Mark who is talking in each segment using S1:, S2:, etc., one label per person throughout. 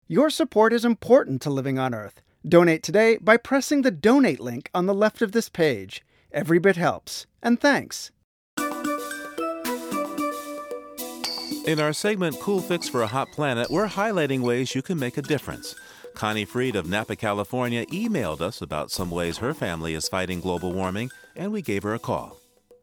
S1: Your support is important to Living on Earth. Donate today by pressing the donate link on the left of this page. Every bit helps. And thanks.
S2: In our segment, Cool Fix for a Hot Planet, we're highlighting ways you can make a difference. Connie Freed of Napa, California, emailed us about some ways her family is fighting global warming, and we gave her a call.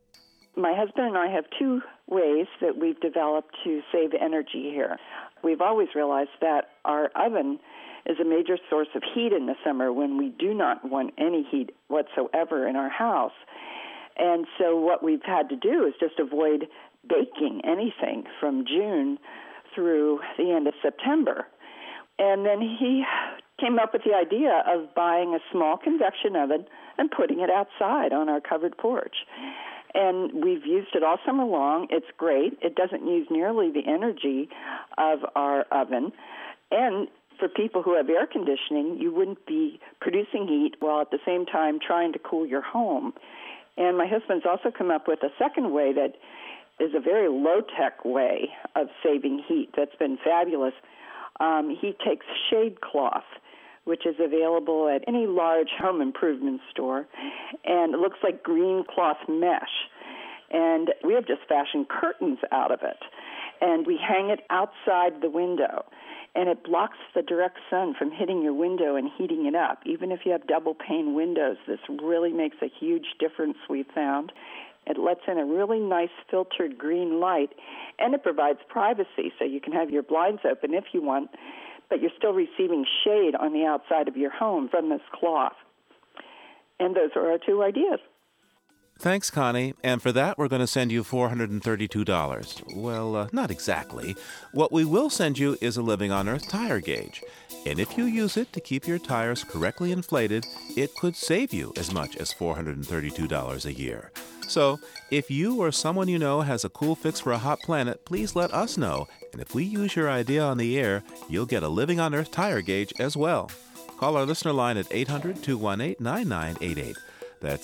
S3: My husband and I have two ways that we've developed to save energy here. We've always realized that our oven is a major source of heat in the summer when we do not want any heat whatsoever in our house. And so what we've had to do is just avoid baking anything from June through the end of September. And then he came up with the idea of buying a small convection oven and putting it outside on our covered porch. And we've used it all summer long. It's great. It doesn't use nearly the energy of our oven. And for people who have air conditioning, you wouldn't be producing heat while at the same time trying to cool your home. And my husband's also come up with a second way that is a very low-tech way of saving heat that's been fabulous. He takes shade cloth, which is available at any large home improvement store, and it looks like green cloth mesh. And we have just fashioned curtains out of it, and we hang it outside the window, and it blocks the direct sun from hitting your window and heating it up. Even if you have double-pane windows, this really makes a huge difference, we've found. It lets in a really nice filtered green light, and it provides privacy, so you can have your blinds open if you want, but you're still receiving shade on the outside of your home from this cloth. And those are our two ideas.
S2: Thanks, Connie. And for that, we're going to send you $432. Well, not exactly. What we will send you is a Living on Earth tire gauge. And if you use it to keep your tires correctly inflated, it could save you as much as $432 a year. So, if you or someone you know has a cool fix for a hot planet, please let us know. And if we use your idea on the air, you'll get a Living on Earth tire gauge as well. Call our listener line at 800-218-9988. That's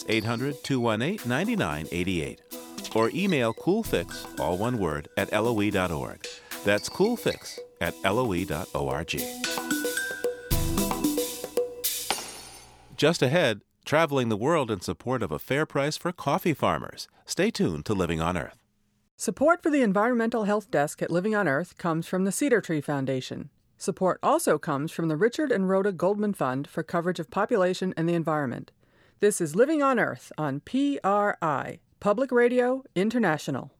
S2: 800-218-9988. Or email coolfix, all one word, at LOE.org. That's coolfix at LOE.org. Just ahead, traveling the world in support of a fair price for coffee farmers. Stay tuned to Living on Earth.
S4: Support for the Environmental Health Desk at Living on Earth comes from the Cedar Tree Foundation. Support also comes from the Richard and Rhoda Goldman Fund for coverage of population and the environment. This is Living on Earth on PRI, Public Radio International.